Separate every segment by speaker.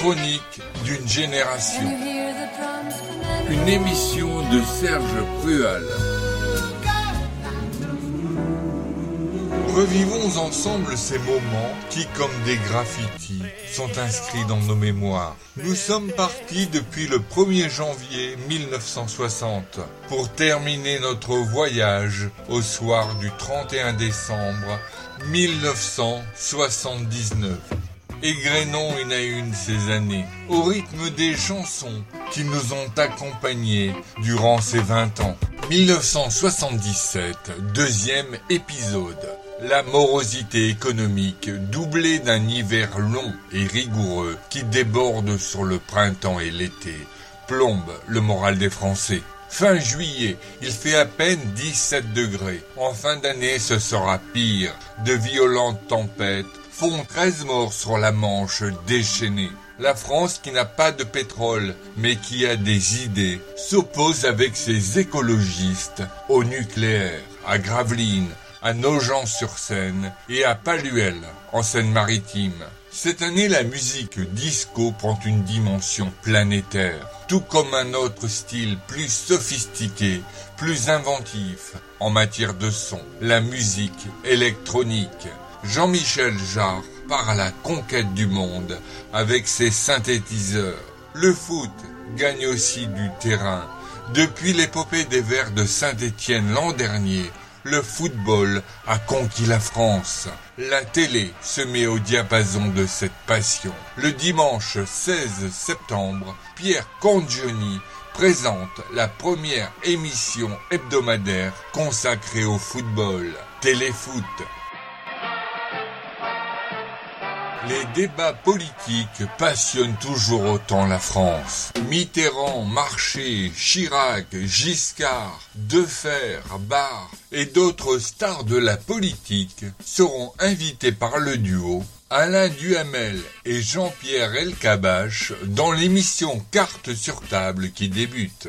Speaker 1: chronique d'une génération. Une émission de Serge Prual. Revivons ensemble ces moments qui, comme des graffitis, sont inscrits dans nos mémoires. Nous sommes partis depuis le 1er janvier 1960 pour terminer notre voyage au soir du 31 décembre 1979. Égrenons une à une ces années, au rythme des chansons qui nous ont accompagnés durant ces 20 ans. 1977, deuxième épisode. La morosité économique, doublée d'un hiver long et rigoureux qui déborde sur le printemps et l'été, plombe le moral des Français. Fin juillet, il fait à peine 17 degrés. En fin d'année, ce sera pire. De violentes tempêtes font 13 morts sur la Manche déchaînée. La France, qui n'a pas de pétrole, mais qui a des idées, s'oppose avec ses écologistes au nucléaire, à Gravelines, à Nogent-sur-Seine et à Paluel, en Seine-Maritime. Cette année, la musique disco prend une dimension planétaire, tout comme un autre style plus sophistiqué, plus inventif en matière de son, la musique électronique. Jean-Michel Jarre part à la conquête du monde avec ses synthétiseurs. Le foot gagne aussi du terrain. Depuis l'épopée des Verts de Saint-Étienne l'an dernier, le football a conquis la France. La télé se met au diapason de cette passion. Le dimanche 16 septembre, Pierre Congioni présente la première émission hebdomadaire consacrée au football, Téléfoot. Les débats politiques passionnent toujours autant la France. Mitterrand, Marchais, Chirac, Giscard, Defer, Barre et d'autres stars de la politique seront invités par le duo Alain Duhamel et Jean-Pierre Elkabbach dans l'émission Cartes sur table qui débute.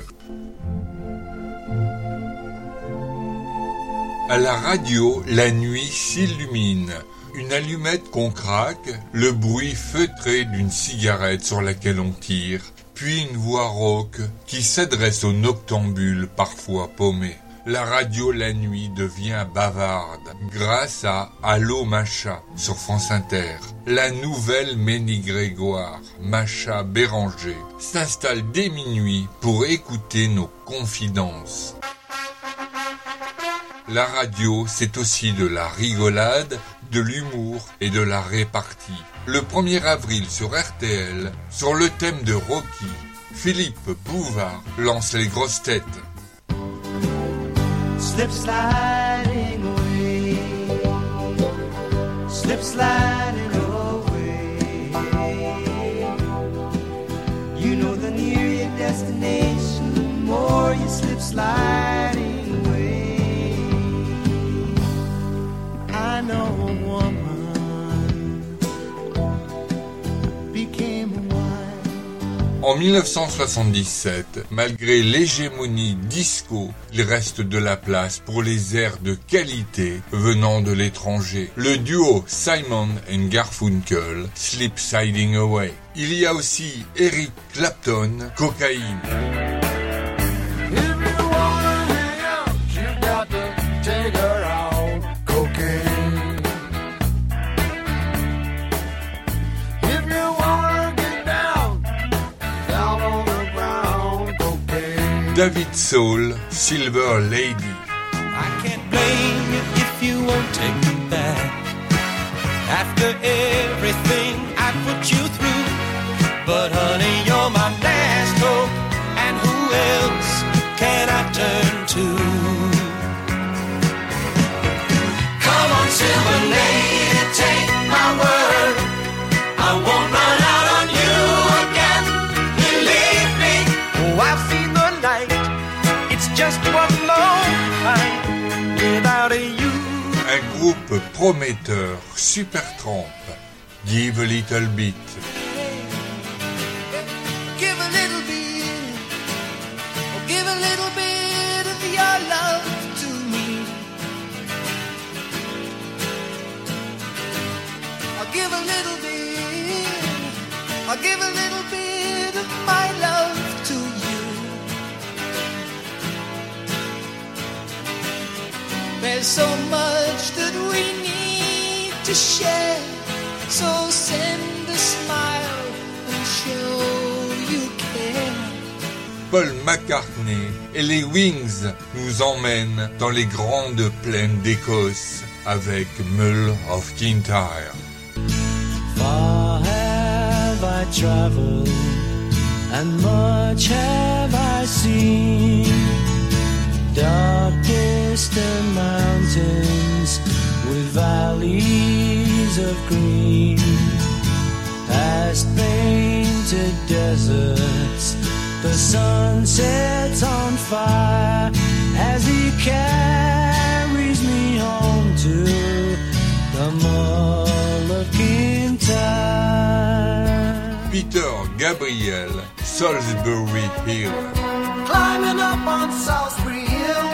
Speaker 1: À la radio, la nuit s'illumine. Une allumette qu'on craque, le bruit feutré d'une cigarette sur laquelle on tire, puis une voix rauque qui s'adresse aux noctambules parfois paumés. La radio la nuit devient bavarde grâce à Allô Macha sur France Inter. La nouvelle Ménie Grégoire, Macha Béranger, s'installe dès minuit pour écouter nos confidences. La radio, c'est aussi de la rigolade, de l'humour et de la répartie. Le 1er avril sur RTL, sur le thème de Rocky, Philippe Bouvard lance les grosses têtes.
Speaker 2: Slip sliding away, slip sliding away. You know the nearer your destination, the more you slip sliding away. I know a woman became a wife.
Speaker 1: En 1977, malgré l'hégémonie disco, il reste de la place pour les airs de qualité venant de l'étranger. Le duo Simon & Garfunkel, Slip Sliding Away. Il y a aussi Eric Clapton, Cocaïne. David Soul, Silver Lady.
Speaker 2: I can't blame you if you won't take me back. After everything I put you through. But honey, you're my last hope. And who else can I turn to? Come on, Silver Lady, take my word. I won't run out on you again. Believe me, oh, I've seen the light. It's just one long fight without a you.
Speaker 1: Un groupe prometteur, Supertramp, Give a Little Bit.
Speaker 2: Give a little bit, oh, give a little bit of your love to me. I'll give a little bit, I'll give a little bit of my love to you. There's so much that we need to share, so send a smile and show you care.
Speaker 1: Paul McCartney et les Wings nous emmènent dans les grandes plaines d'Écosse avec Mull of Kintyre.
Speaker 3: Far have I traveled, and much have I seen. Dark distant mountains with valleys of green, past painted deserts, the sun sets on fire as he carries me home to the Mull of Kintyre.
Speaker 1: Peter Gabriel, Salisbury Hill.
Speaker 2: Climbing up on Salisbury Hill,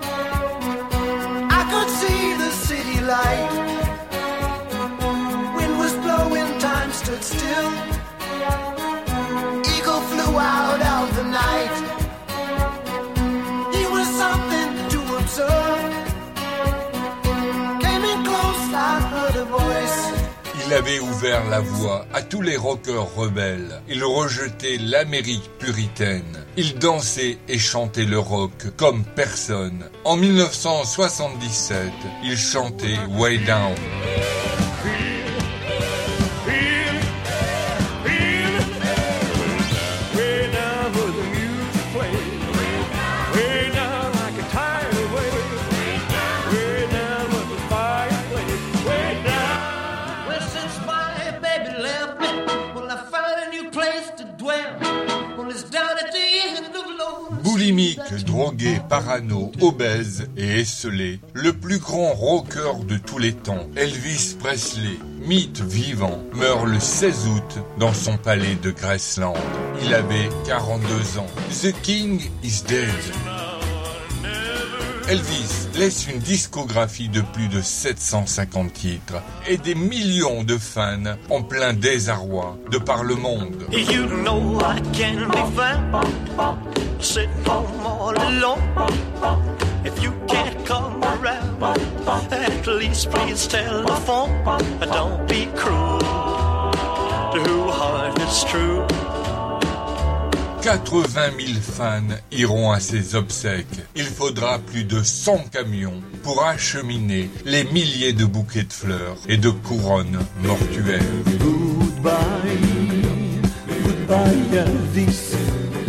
Speaker 2: I could see the city light. Wind was blowing, time stood still. Eagle flew out of the night. He was something to observe. Came in close, I heard a voice.
Speaker 1: Il avait ouvert la voie à tous les rockers rebelles. Il rejetait l'Amérique puritaine. Il dansait et chantait le rock comme personne. En 1977, il chantait Way Down. Boulimique, drogué, parano, obèse et esselé, le plus grand rocker de tous les temps, Elvis Presley, mythe vivant, meurt le 16 août dans son palais de Graceland. Il avait 42 ans. The King is dead. Elvis laisse une discographie de plus de 750 titres et des millions de fans en plein désarroi de par le monde.
Speaker 3: You know I can be found sitting home all alone. If you can't come around, at least please tell the phone. Don't be cruel to who heart is true.
Speaker 1: 80 000 fans iront à ses obsèques. Il faudra plus de 100 camions pour acheminer les milliers de bouquets de fleurs et de couronnes mortuaires.
Speaker 3: Goodbye, goodbye Elvis.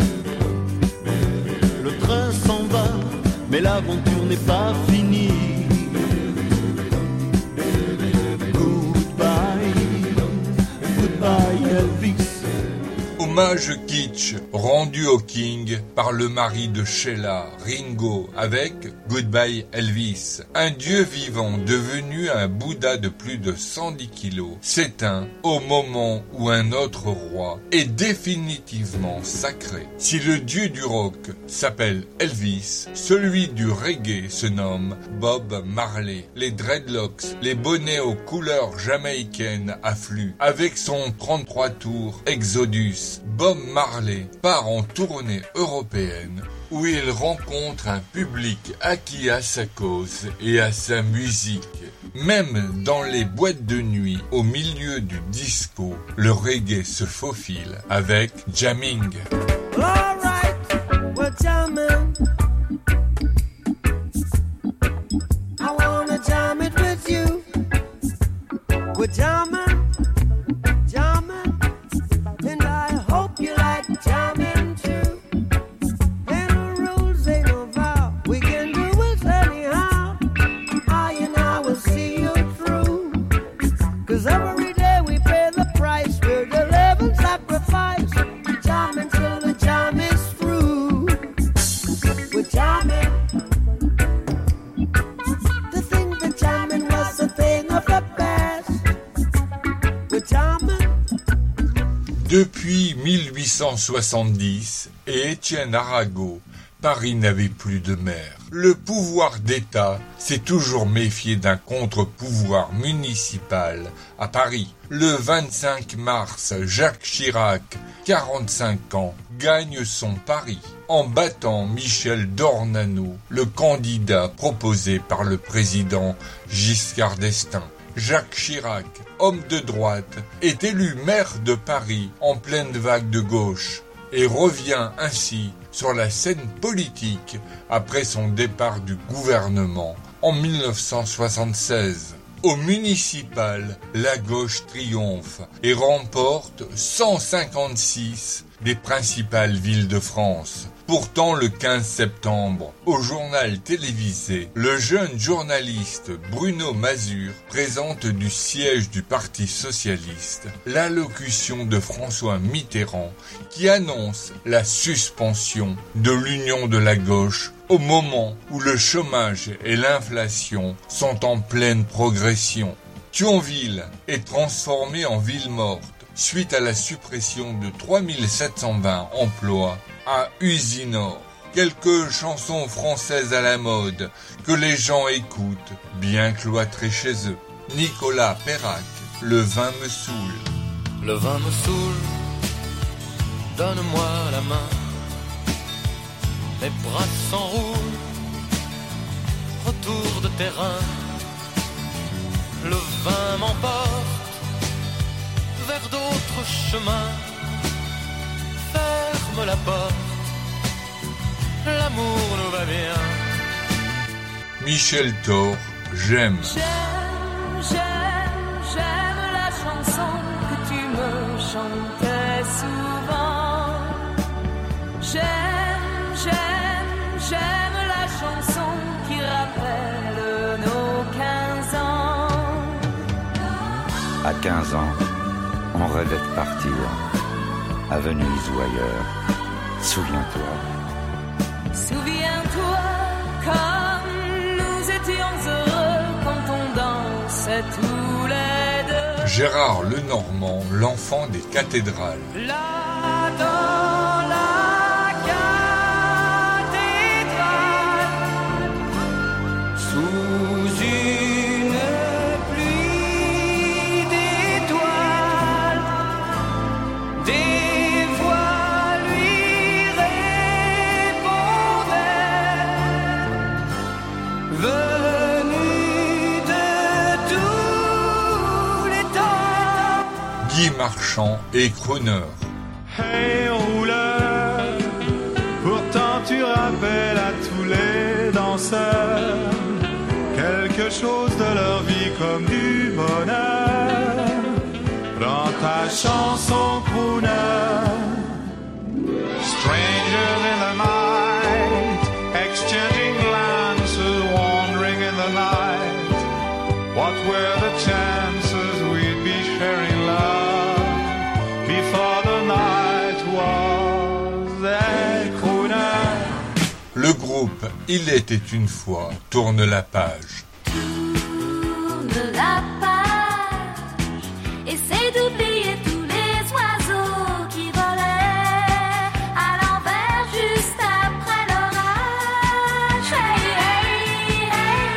Speaker 3: Le train s'en va, mais l'aventure n'est pas finie. Goodbye, goodbye Elvis.
Speaker 1: Hommage kitsch rendu au King par le mari de Sheila, Ringo, avec Goodbye Elvis. Un dieu vivant devenu un Bouddha de plus de 110 kilos s'éteint au moment où un autre roi est définitivement sacré. Si le dieu du rock s'appelle Elvis, celui du reggae se nomme Bob Marley. Les dreadlocks, les bonnets aux couleurs jamaïcaines affluent. Avec son 33 tours Exodus, Bob Marley part en tournée européenne où il rencontre un public acquis à sa cause et à sa musique. Même dans les boîtes de nuit, au milieu du disco, le reggae se faufile avec jamming.
Speaker 2: All right, we're jamming. I wanna jam it with you. We're jamming, jamming, and I hope you like jamming too. And the rules ain't no vow, we can do it anyhow. I and I will see you through. 'Cause every day we pay the price, we're the living sacrifice. Jamming till the jam is through. We're jamming. To think that jamming was a thing of the past. We're jamming.
Speaker 1: Depuis 1870, et Étienne Arago Paris n'avait plus de maire. Le pouvoir d'État s'est toujours méfié d'un contre-pouvoir municipal à Paris. Le 25 mars, Jacques Chirac, 45 ans, gagne son pari en battant Michel Dornano, le candidat proposé par le président Giscard d'Estaing. Jacques Chirac, homme de droite, est élu maire de Paris en pleine vague de gauche et revient ainsi sur la scène politique après son départ du gouvernement en 1976. Au municipal, la gauche triomphe et remporte 156 des principales villes de France. Pourtant, le 15 septembre, au journal télévisé, le jeune journaliste Bruno Mazur présente du siège du Parti socialiste l'allocution de François Mitterrand qui annonce la suspension de l'union de la gauche au moment où le chômage et l'inflation sont en pleine progression. Thionville est transformée en ville morte suite à la suppression de 3720 emplois à Usinor. Quelques chansons françaises à la mode que les gens écoutent bien cloîtrés chez eux. Nicolas Perrac, Le vin me saoule.
Speaker 4: Le vin me saoule, donne-moi la main. Mes bras s'enroulent, retour de terrain. Le vin m'emporte vers d'autres chemins. Ferme la porte, l'amour nous va bien.
Speaker 1: Michel Thor, J'aime.
Speaker 5: J'aime la chanson que tu me chantais souvent. J'aime la chanson qui rappelle nos 15 ans.
Speaker 6: À 15 ans, on rêvait de partir, à Venise ou ailleurs. Souviens-toi.
Speaker 5: Souviens-toi comme nous étions heureux quand on dansait tous les deux.
Speaker 1: Gérard Lenormand, l'enfant des cathédrales.
Speaker 5: Là dans la cathédrale, sous une pluie d'étoiles, des voix lui répondaient, venues de tous les temps.
Speaker 1: Guy Marchand et crooner.
Speaker 7: Hey rouleur, pourtant tu rappelles à tous les danseurs quelque chose de leur vie comme du bonheur. Dans ta chanson crooner, strangers in the night, exchanging glances, wandering in the night. What were the chances we'd be sharing love before the night was a crooner?
Speaker 1: Le groupe Il était une fois tourne la page.
Speaker 5: Tourne la page, essaie d'oublier tous les oiseaux qui volaient à l'envers juste après l'orage. Hey, hey, hey.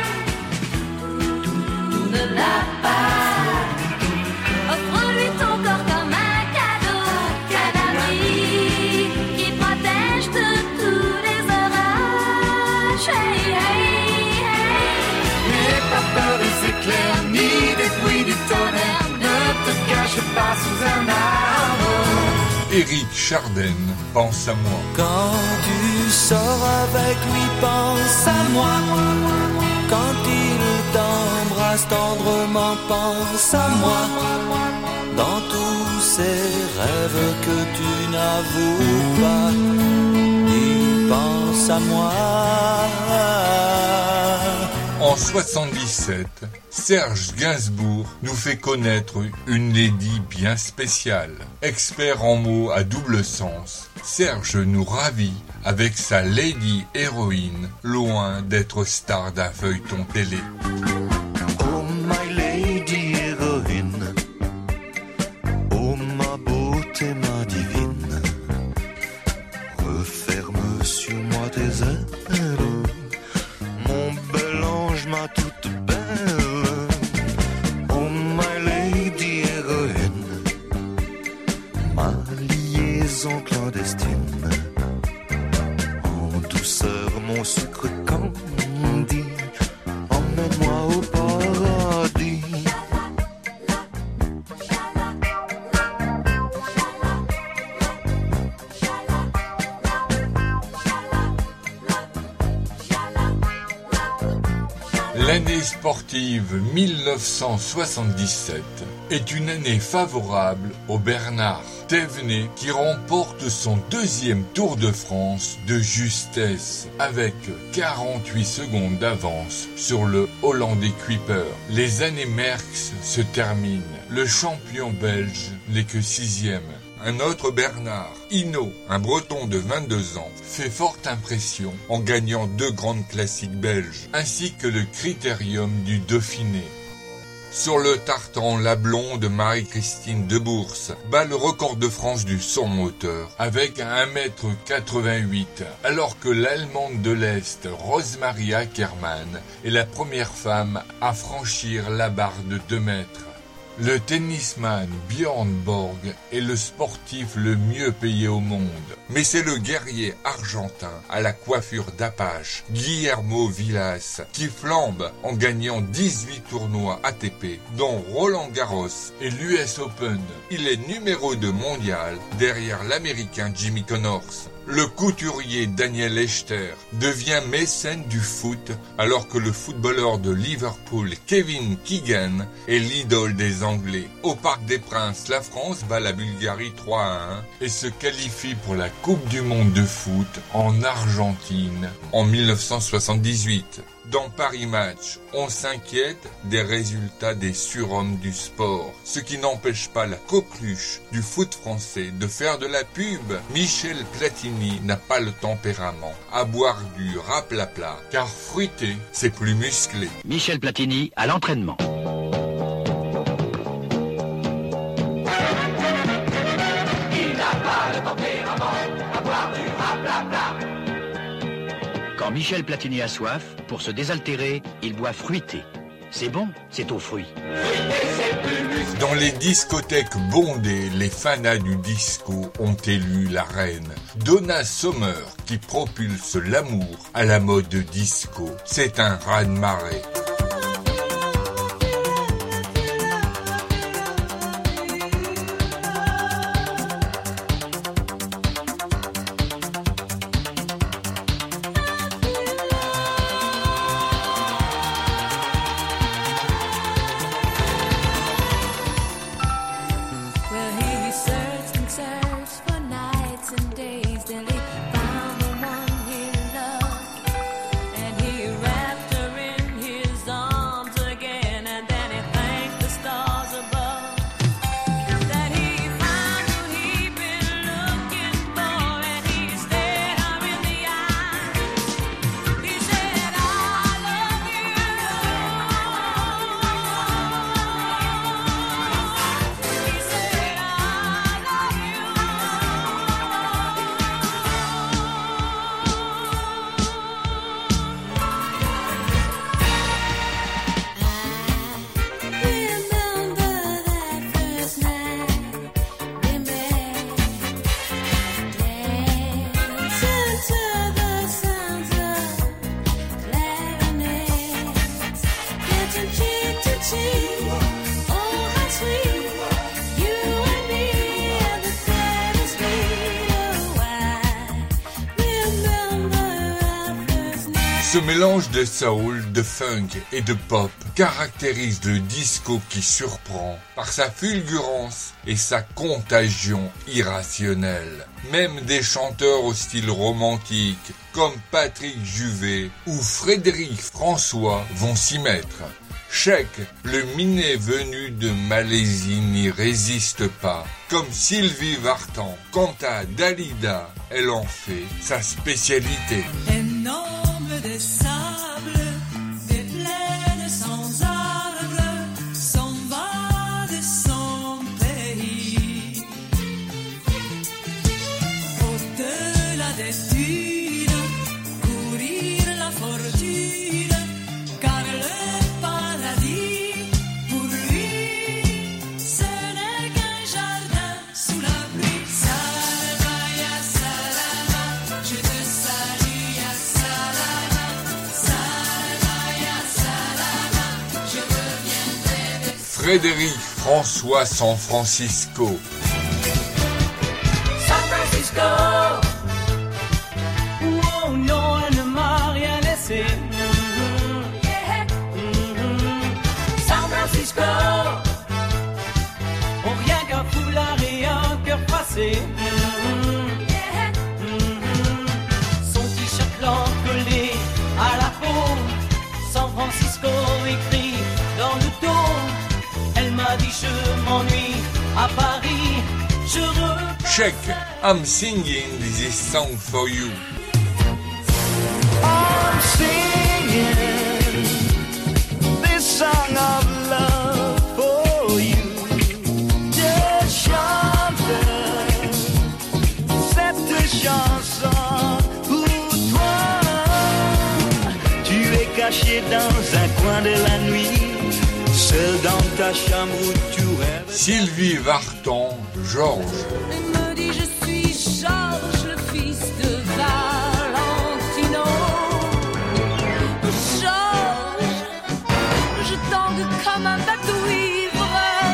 Speaker 5: Tourne la page, offre-lui ton corps comme un cadeau, un abri qui protège de tous les orages. Hey, hey, hey. N'aie pas peur des éclairs ni des bruits du tonnerre, ne te cache pas sous un arbre.
Speaker 1: Éric Chardin, Pense à moi.
Speaker 3: Quand tu sors avec lui, pense à moi. Quand il t'embrasse tendrement, pense à moi. Dans tous ces rêves que tu n'avoues pas, il pense à moi.
Speaker 1: En 77, Serge Gainsbourg nous fait connaître une lady bien spéciale. Expert en mots à double sens, Serge nous ravit avec sa lady héroïne, loin d'être star d'un feuilleton télé.
Speaker 8: Oh my lady héroïne, oh ma beauté, ma divine, referme sur moi tes maison clandestine. En douceur, mon sucre candi, emmène-moi au paradis.
Speaker 1: L'année sportive 1977 est une année favorable au Bernard Thévenet qui remporte son deuxième Tour de France de justesse avec 48 secondes d'avance sur le Hollandais Kuiper. Les années Merckx se terminent. Le champion belge n'est que 6e. Un autre Bernard, Hinault, un breton de 22 ans, fait forte impression en gagnant 2 grandes classiques belges, ainsi que le Critérium du Dauphiné. Sur le tartan, la blonde Marie-Christine Debourse bat le record de France du son moteur avec 1,88 m, alors que l'Allemande de l'Est, Rosemarie Ackermann, est la première femme à franchir la barre de 2 mètres. Le tennisman Björn Borg est le sportif le mieux payé au monde. Mais c'est le guerrier argentin à la coiffure d'Apache, Guillermo Vilas, qui flambe en gagnant 18 tournois ATP, dont Roland Garros et l'US Open. Il est numéro 2 mondial derrière l'Américain Jimmy Connors. Le couturier Daniel Echter devient mécène du foot alors que le footballeur de Liverpool Kevin Keegan est l'idole des Anglais. Au Parc des Princes, la France bat la Bulgarie 3-1 et se qualifie pour la Coupe du monde de foot en Argentine en 1978. Dans Paris Match, on s'inquiète des résultats des surhommes du sport, ce qui n'empêche pas la coqueluche du foot français de faire de la pub. Michel Platini n'a pas le tempérament à boire du raplapla, car fruité, c'est plus musclé.
Speaker 9: Michel Platini à l'entraînement.
Speaker 2: Il n'a pas le tempérament à boire du raplapla.
Speaker 9: Quand Michel Platini a soif, pour se désaltérer, il boit fruité. C'est bon, c'est aux fruits.
Speaker 1: Dans les discothèques bondées, les fanas du disco ont élu la reine. Donna Summer, qui propulse l'amour à la mode disco. C'est un raz-de-marée. Ce mélange de soul, de funk et de pop caractérise le disco qui surprend par sa fulgurance et sa contagion irrationnelle. Même des chanteurs au style romantique comme Patrick Juvet ou Frédéric François vont s'y mettre. Sheik, le minet venu de Malaisie, n'y résiste pas. Comme Sylvie Vartan, quant à Dalida, elle en fait sa spécialité.
Speaker 10: Énorme des sables, des plaines sans arbres, s'en va de son pays. Au-delà des dunes, courir la fortune, car le paradis, pour lui, ce n'est qu'un jardin sous la pluie. Salva
Speaker 1: Frédéric François San Francisco.
Speaker 10: San Francisco. Oh non, elle ne m'a rien laissé. San Francisco. Oh, rien qu'un foulard et un cœur passé. Son t-shirt blanc collé à la peau. San Francisco écrit dans le dos. Elle m'a dit je m'ennuie à Paris.
Speaker 1: Check, I'm singing this song for you.
Speaker 2: I'm singing this song of love for you. Je chante cette chanson pour toi. Tu es caché dans un coin de la nuit, seul dans ta chambre où tu rêves.
Speaker 1: Sylvie Vartan, Georges.
Speaker 5: Il me dit je suis Georges, le fils de Valentino. Georges, je tangue comme un bateau ivre.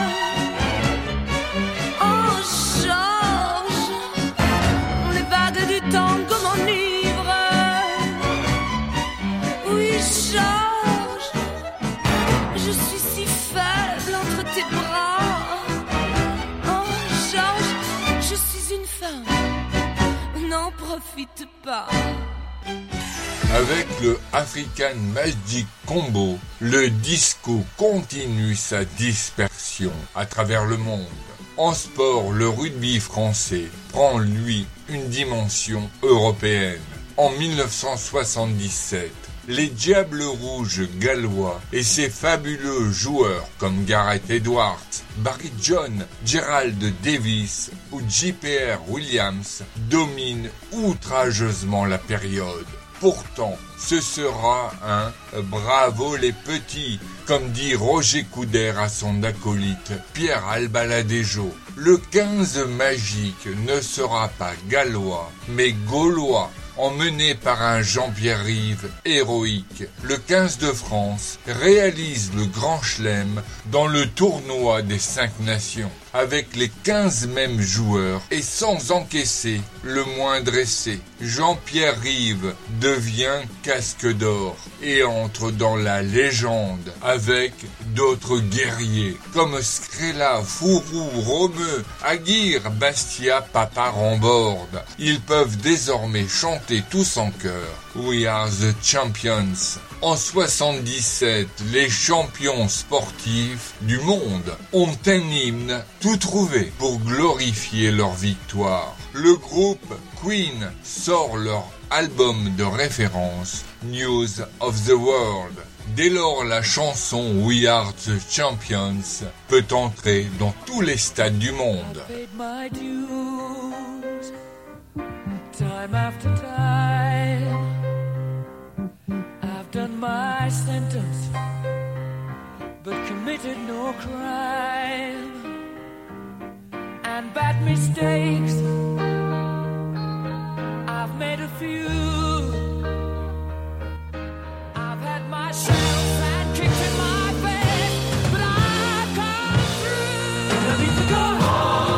Speaker 5: Oh Georges, les vagues du tango m'enivrent. Oui Georges, je suis si faible entre tes bras. N'en profite pas.
Speaker 1: Avec le African Magic Combo, le disco continue sa dispersion à travers le monde. En sport, le rugby français prend, lui, une dimension européenne. En 1977, les Diables Rouges gallois et ses fabuleux joueurs comme Gareth Edwards, Barry John, Gerald Davis ou J.P.R. Williams dominent outrageusement la période. Pourtant, ce sera un « bravo les petits », comme dit Roger Coudert à son acolyte Pierre Albaladejo. Le 15 magique ne sera pas gallois, mais gaulois, emmené par un Jean-Pierre Rive héroïque. Le 15 de France réalise le Grand Chelem dans le tournoi des 5 nations, avec les 15 mêmes joueurs et sans encaisser le moindre essai. Jean-Pierre Rive devient casque d'or et entre dans la légende avec d'autres guerriers comme Scrella, Fourou, Romeu, Aguirre, Bastia, Papa Ramborde. Ils peuvent désormais chanter tous en chœur We are the champions. En 77, les champions sportifs du monde ont un hymne tout trouvé pour glorifier leur victoire. Le groupe Queen sort leur album de référence News of the World. Dès lors, la chanson We Are the Champions peut entrer dans tous les stades du monde.
Speaker 10: Time after time, I've done my sentence, but committed no crime. And bad mistakes, I've made a few. I've had my shells and kicked in my face, but I've come through. I need to go on.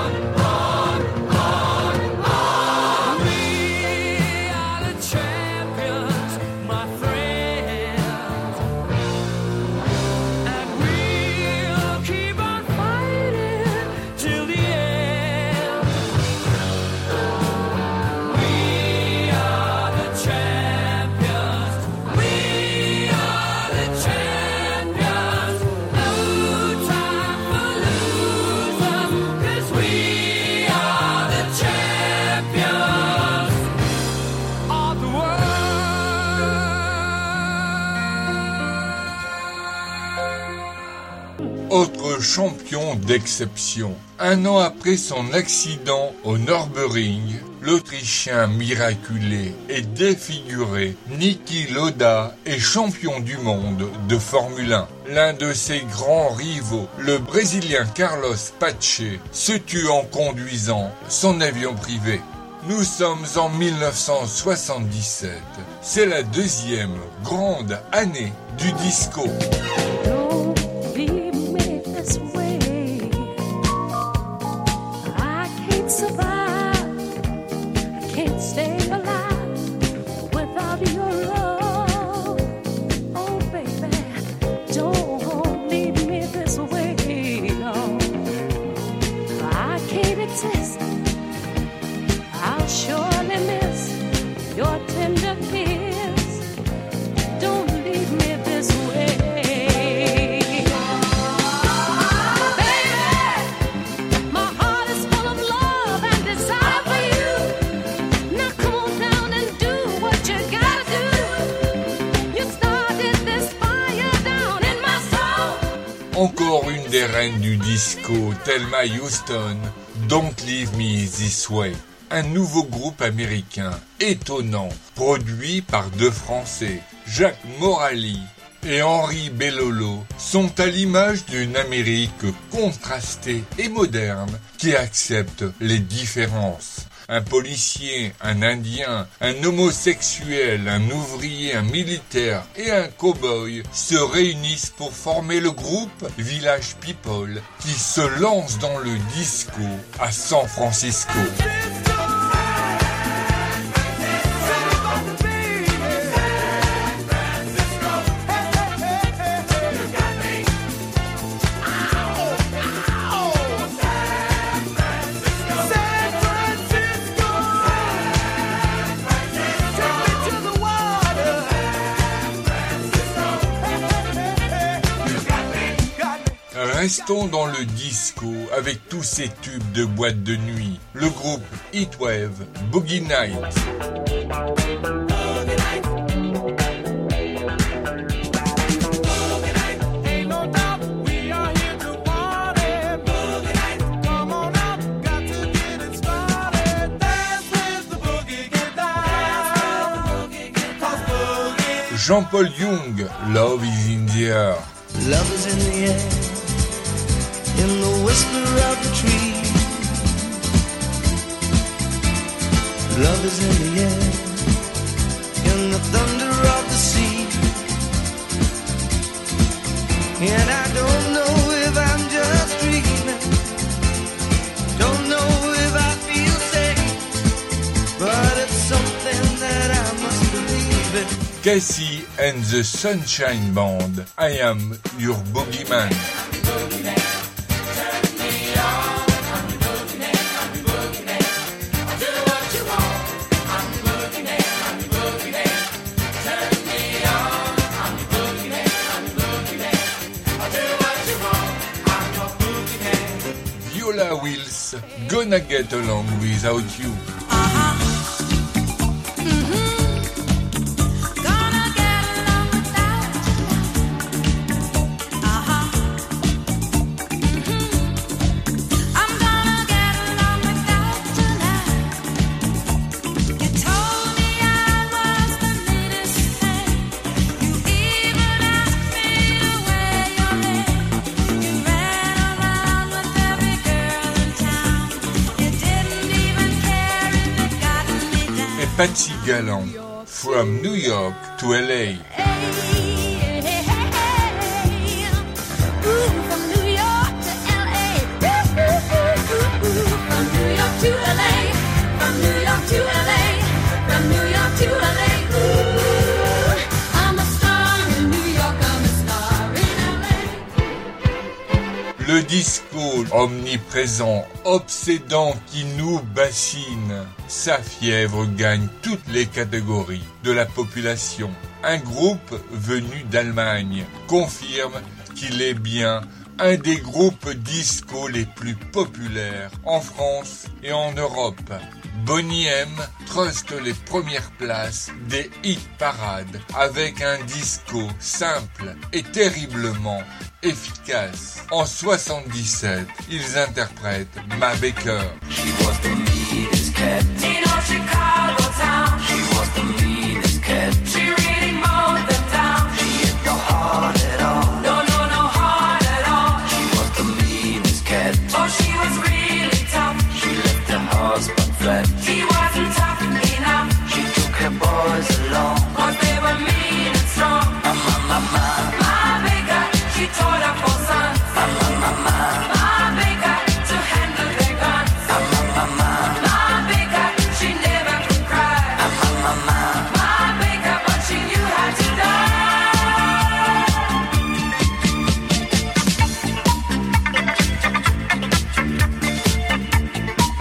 Speaker 1: Autre champion d'exception. Un an après son accident au Nürburgring, l'Autrichien miraculé et défiguré Niki Lauda est champion du monde de Formule 1. L'un de ses grands rivaux, le Brésilien Carlos Pache, se tue en conduisant son avion privé. Nous sommes en 1977. C'est la deuxième grande année du disco.
Speaker 5: This insist, I'll surely miss your tender kiss. Don't leave me this way. Baby, my heart is full of love and desire for you. Now come on down and do what you gotta do. You started this fire down in my soul.
Speaker 1: Encore une des reines du disco, Thelma Houston, Don't Leave Me This Way. Un nouveau groupe américain, étonnant, produit par deux Français, Jacques Morali et Henri Bellolo, sont à l'image d'une Amérique contrastée et moderne qui accepte les différences. Un policier, un indien, un homosexuel, un ouvrier, un militaire et un cow-boy se réunissent pour former le groupe Village People qui se lance dans le disco à San Francisco. Restons dans le disco avec tous ces tubes de boîte de nuit. Le groupe Heatwave, Boogie Night. Jean-Paul Young, Love is in the air.
Speaker 11: Love is in the air, in the whisper of the tree. Love is in the air, in the thunder of the sea. And I don't know if I'm just dreaming, don't know if I feel safe, but it's something that I must believe in.
Speaker 1: Cassie and the Sunshine Band, I Am Your Boogeyman. Viola Wills, Gonna Get Along Without You. Patsy Gallant, From New York to LA. Le disco omniprésent, obsédant qui nous bassine. Sa fièvre gagne toutes les catégories de la population. Un groupe venu d'Allemagne confirme qu'il est bien un des groupes disco les plus populaires en France et en Europe. Boney M truste les premières places des hit parades avec un disco simple et terriblement efficace. En 77, ils interprètent Ma Baker.
Speaker 2: She was the meanest cat in all Chicago town. She was the meanest cat. She really mowed them down. She had no heart at all. No heart at all. She was the meanest cat. Oh, she was really tough. She left her husband flat. He wasn't tough enough. She took her boys along, 'cause they were mean and strong. My Baker, she taught her four sons. My Baker, to handle their guns. My Baker, she never could cry. My Baker, but she knew how to die.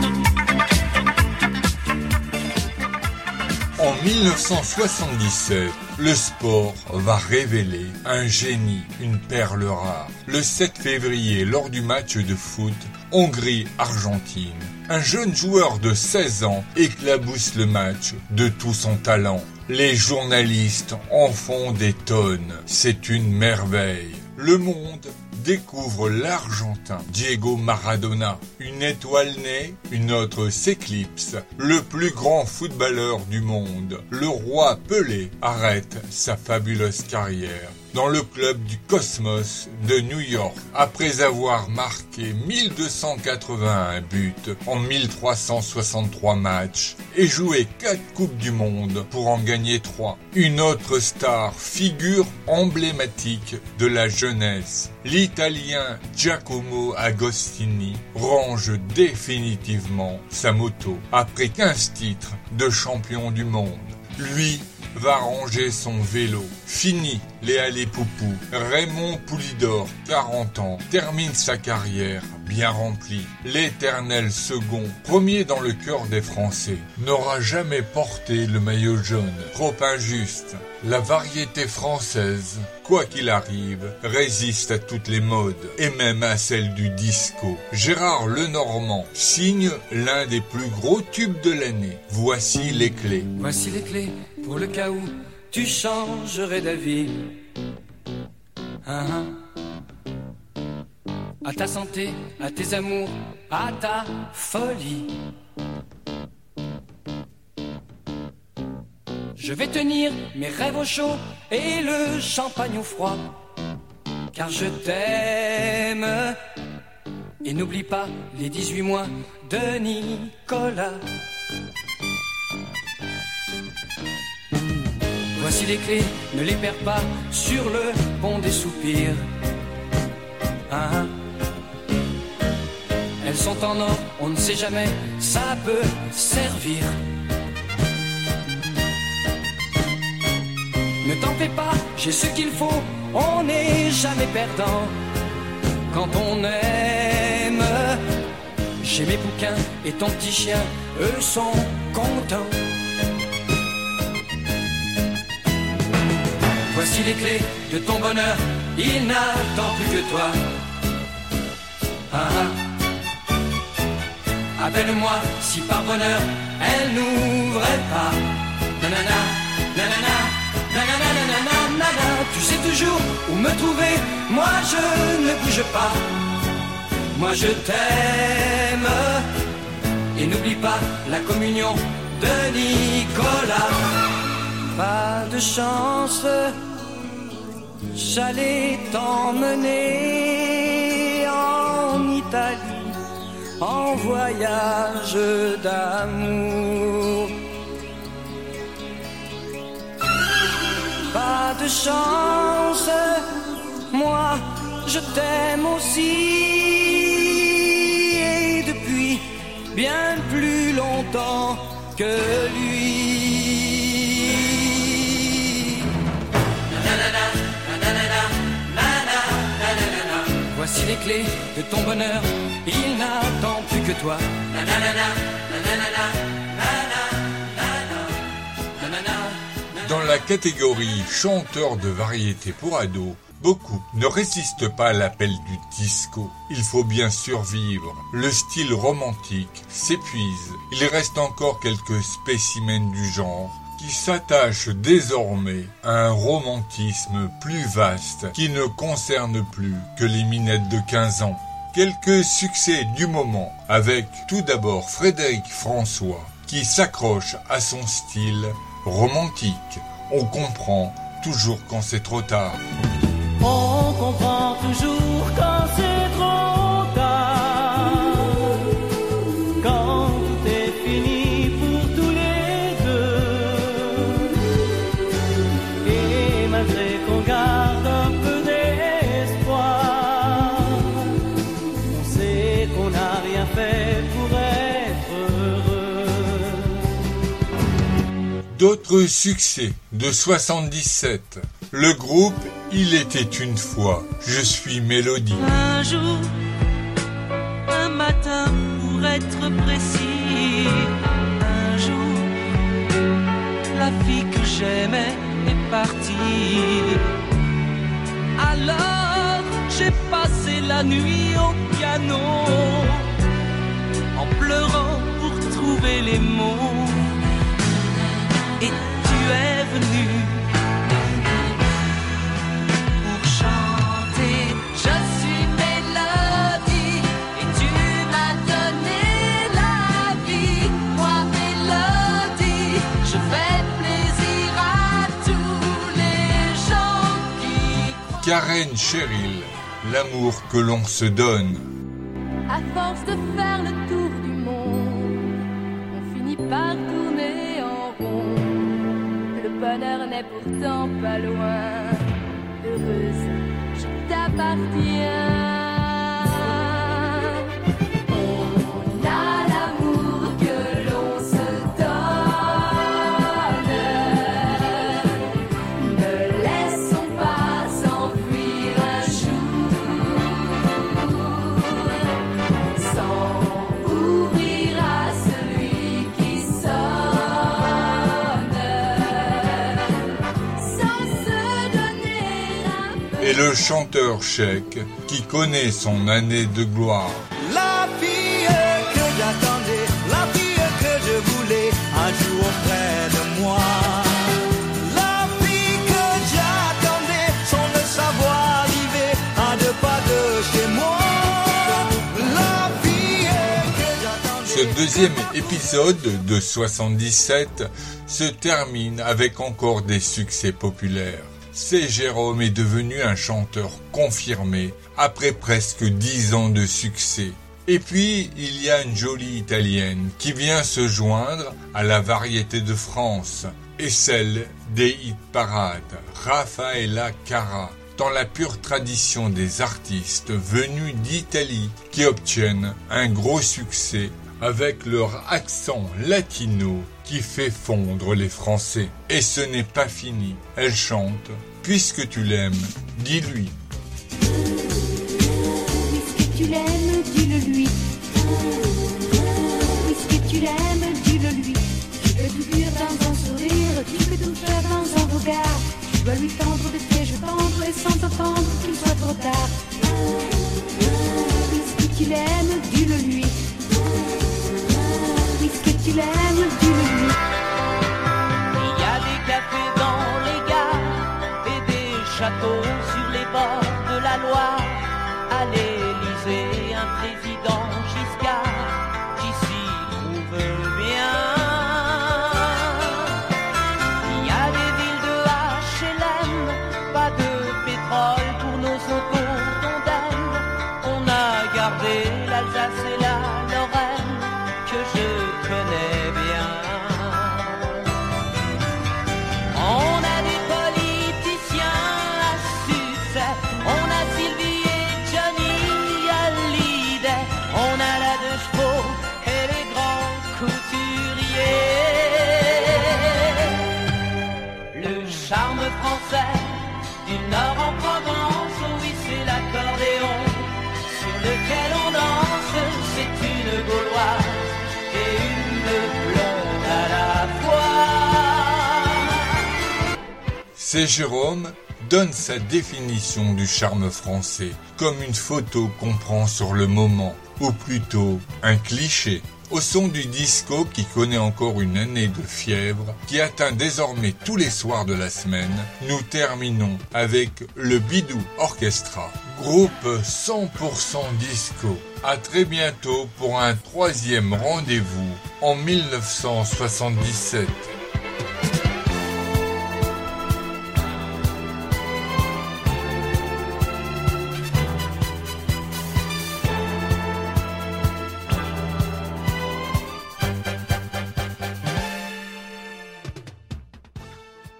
Speaker 1: 1977, le sport va révéler un génie, une perle rare. Le 7 février, lors du match de foot Hongrie-Argentine, un jeune joueur de 16 ans éclabousse le match de tout son talent. Les journalistes en font des tonnes. C'est une merveille. Le monde découvre l'Argentin Diego Maradona. Une étoile naît, une autre s'éclipse. Le plus grand footballeur du monde, le roi Pelé, arrête sa fabuleuse carrière dans le club du Cosmos de New York, après avoir marqué 1281 buts en 1363 matchs et joué 4 Coupes du Monde pour en gagner 3. Une autre star, figure emblématique de la jeunesse, l'Italien Giacomo Agostini, range définitivement sa moto après 15 titres de champion du monde. Lui va ranger son vélo. Fini les allées-poupou. Raymond Poulidor, 40 ans, termine sa carrière bien remplie. L'éternel second, premier dans le cœur des Français, n'aura jamais porté le maillot jaune. Trop injuste. La variété française, quoi qu'il arrive, résiste à toutes les modes, et même à celle du disco. Gérard Lenormand signe l'un des plus gros tubes de l'année. Voici les clés.
Speaker 12: Voici les clés pour le cas où tu changerais d'avis. À ta santé, à tes amours, à ta folie. Je vais tenir mes rêves au chaud et le champagne au froid, car je t'aime. Et n'oublie pas les 18 mois de Nicolas. Voici les clés, ne les perds pas sur le pont des soupirs. Elles sont en or, on ne sait jamais, ça peut servir. Ne t'en fais pas, j'ai ce qu'il faut, on n'est jamais perdant quand on aime. J'ai mes bouquins et ton petit chien, eux sont contents. Voici les clés de ton bonheur, il n'attend plus que toi. Appelle-moi si par bonheur elle n'ouvrait pas. Nanana, nanana, nanana, nanana, nanana. Tu sais toujours où me trouver, moi je ne bouge pas. Moi je t'aime. Et n'oublie pas la communion de Nicolas. Pas de chance, j'allais t'emmener en Italie, en voyage d'amour. Pas de chance, moi je t'aime aussi, et depuis bien plus longtemps que lui. Voici les clés de ton bonheur, il n'attend plus que toi.
Speaker 1: Dans la catégorie chanteur de variété pour ados, beaucoup ne résistent pas à l'appel du disco. Il faut bien survivre. Le style romantique s'épuise. Il reste encore quelques spécimens du genre qui s'attache désormais à un romantisme plus vaste qui ne concerne plus que les minettes de 15 ans. Quelques succès du moment avec tout d'abord Frédéric François qui s'accroche à son style romantique. On comprend toujours quand c'est trop tard.
Speaker 10: On comprend toujours quand c'est trop tard, quand tout est fini pour tous les deux. Et malgré qu'on garde un peu d'espoir, on sait qu'on n'a rien fait pour être heureux.
Speaker 1: D'autres succès de 77. Le groupe Il était une fois, je suis Mélodie.
Speaker 13: Un jour, un matin pour être précis, un jour, la j'aimais est parti. Alors j'ai passé la nuit au piano en pleurant pour trouver les mots. Et tu es venu pour chanter. Je suis mélodie et tu m'as donné la vie. Moi mélodie, je fais plaisir à tous les gens qui...
Speaker 1: Karen Cheryl, l'amour que l'on se donne.
Speaker 5: À force de faire le tour du monde, on finit par tourner en rond. Le bonheur n'est pourtant pas loin. Heureuse, je t'appartiens. On a l'amour que l'on se donne. Ne laissons pas s'enfuir un jour sans ouvrir à celui qui sonne, sans se donner un peu.
Speaker 1: Et le chanteur Cheikh qui connaît son année de gloire.
Speaker 11: La fille que j'attendais, la fille que je voulais un jour auprès de moi. La fille que j'attendais sans le savoir arriver à 2 pas de chez moi. La fille que j'attendais.
Speaker 1: Ce deuxième épisode de 77 se termine avec encore des succès populaires. C. Jérôme est devenu un chanteur confirmé après presque 10 ans de succès. Et puis, il y a une jolie Italienne qui vient se joindre à la variété de France et celle des hit parades, Raffaella Carrà, dans la pure tradition des artistes venus d'Italie qui obtiennent un gros succès avec leur accent latino qui fait fondre les Français. Et ce n'est pas fini, elle chante « Puisque tu l'aimes, dis-lui ».
Speaker 5: Puisque tu l'aimes, dis-le lui. Puisque tu l'aimes, dis-le lui. Tu peux tout dire dans un sourire, tu peux tout faire dans un regard. Tu dois lui tendre des pièges tendres et sans attendre qu'il soit trop tard. Puisque tu l'aimes, dis-le lui. Puisque tu l'aimes, dis-le lui.
Speaker 10: Il y a des cafés dans les gares et des châteaux sur les bords de la Loire. À l'Élysée, un président Giscard qui s'y trouve bien. Il y a des villes de HLM, pas de pétrole pour nos autodondaines. On a gardé l'Alsace et la Lorraine que je connais bien. On a des politiciens à succès, on a Sylvie et Johnny Hallyday, on a la de chevaux et les grands couturiers. Le charme français du Nord en Provence, oui c'est l'accordéon sur lequel on danse, c'est une Gauloise et une blonde à la fois.
Speaker 1: C. Jérôme donne sa définition du charme français comme une photo qu'on prend sur le moment, ou plutôt un cliché. Au son du disco qui connaît encore une année de fièvre, qui atteint désormais tous les soirs de la semaine, nous terminons avec le Bidou Orchestra, groupe 100% disco. À très bientôt pour un 3e rendez-vous en 1977.